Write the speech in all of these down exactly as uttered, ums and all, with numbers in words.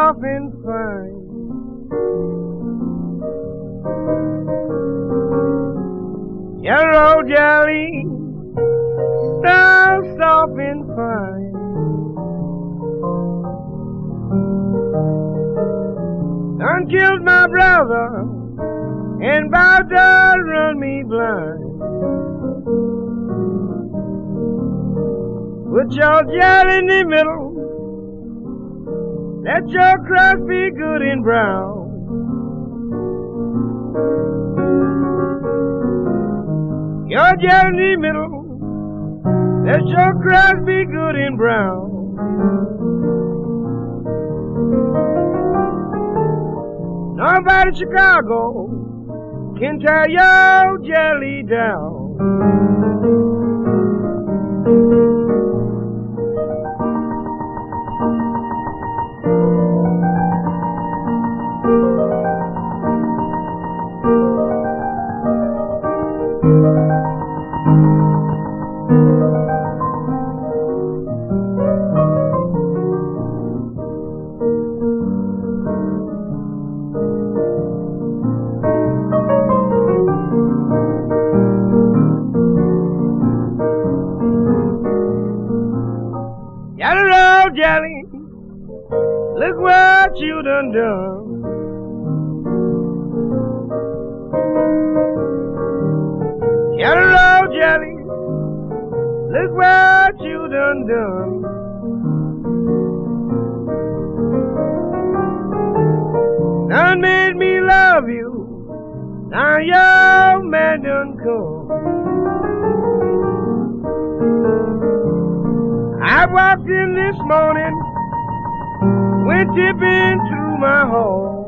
soft and fine. Yellow jelly, so soft and fine. Done killed my brother and about to run me blind. Put your jelly in the middle, let your crust be good and brown. Your jelly in the middle, let your crust be good and brown. Nobody in Chicago can tear your jelly down. Yellow jelly, look what you done done. Yellow jelly, look what you done done. Done made me love you, now your man done come. I walked in this morning, went tipping through my hall.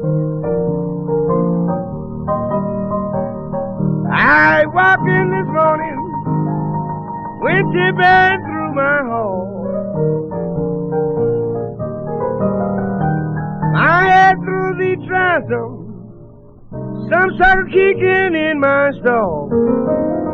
I walked in this morning, went tipping through my hall. My head through the transom, some sucker kicking in my stall.